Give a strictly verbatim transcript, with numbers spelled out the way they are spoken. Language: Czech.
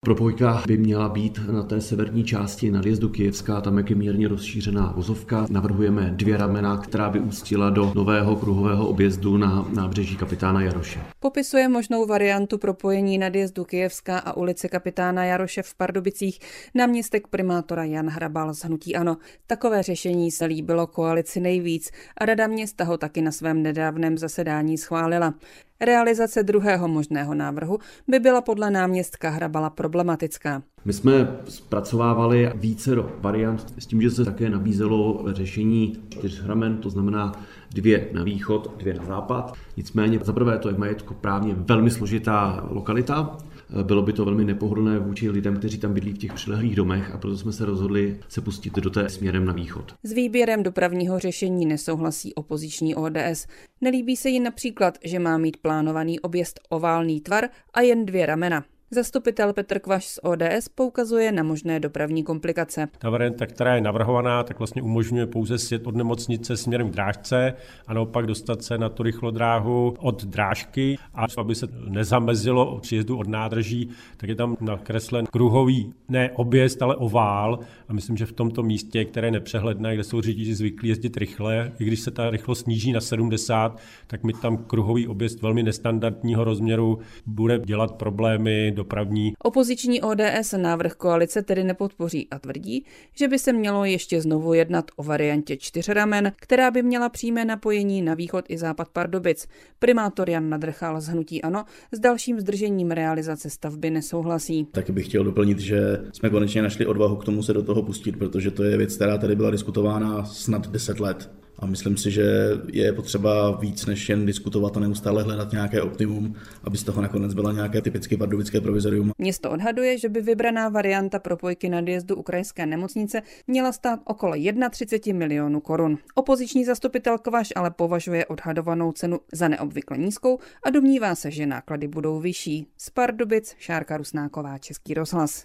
Propojka by měla být na té severní části nadjezdu Kyjevska, tam jak je mírně rozšířená vozovka. Navrhujeme dvě ramena, která by ústila do nového kruhového objezdu na nábřeží Kapitána Jaroše. Popisuje možnou variantu propojení nadjezdu Kyjevska a ulice Kapitána Jaroše v Pardubicích náměstek primátora Jan Hrabal z hnutí ANO. Takové řešení se líbilo koalici nejvíc a Rada města ho taky na svém nedávném zasedání schválila. Realizace druhého možného návrhu by byla podle náměstka Hrabala problematická. My jsme zpracovávali vícero variant s tím, že se také nabízelo řešení čtyř ramen, to znamená dvě na východ, dvě na západ. Nicméně za prvé to je majetkoprávně velmi složitá lokalita. Bylo by to velmi nepohodlné vůči lidem, kteří tam bydlí v těch přilehlých domech, a proto jsme se rozhodli se pustit do té směrem na východ. S výběrem dopravního řešení nesouhlasí opoziční O D S. Nelíbí se jí například, že má mít plánovaný objezd oválný tvar a jen dvě ramena. Zastupitel Petr Kvaš z O D S poukazuje na možné dopravní komplikace. Ta varianta, která je navrhovaná, tak vlastně umožňuje pouze sjet od nemocnice směrem k drážce a naopak dostat se na tu rychlodráhu od drážky, a aby se nezamezilo příjezdu od nádraží, tak je tam nakreslen kruhový, ne objezd, ale ovál, a myslím, že v tomto místě, které je nepřehledné, kde jsou řidiči zvyklí jezdit rychle, i když se ta rychlost sníží na sedmdesát, tak mi tam kruhový objezd velmi nestandardního rozměru bude dělat problémy dopravní. Opoziční O D S návrh koalice tedy nepodpoří a tvrdí, že by se mělo ještě znovu jednat o variantě čtyř ramen, která by měla přímé napojení na východ i západ Pardubic. Primátor Jan Nadrchal z hnutí ANO s dalším zdržením realizace stavby nesouhlasí. Taky bych chtěl doplnit, že jsme konečně našli odvahu k tomu se do toho pustit, protože to je věc, která tady byla diskutována snad deset let. A myslím si, že je potřeba víc než jen diskutovat a neustále hledat nějaké optimum, aby z toho nakonec byla nějaké typicky pardubické provizorium. Město odhaduje, že by vybraná varianta propojky nadjezdu ukrajinské nemocnice měla stát okolo třicet jedna milionů korun. Opoziční zastupitel Kvaš ale považuje odhadovanou cenu za neobvykle nízkou a domnívá se, že náklady budou vyšší. Z Pardubic Šárka Rusnáková, Český rozhlas.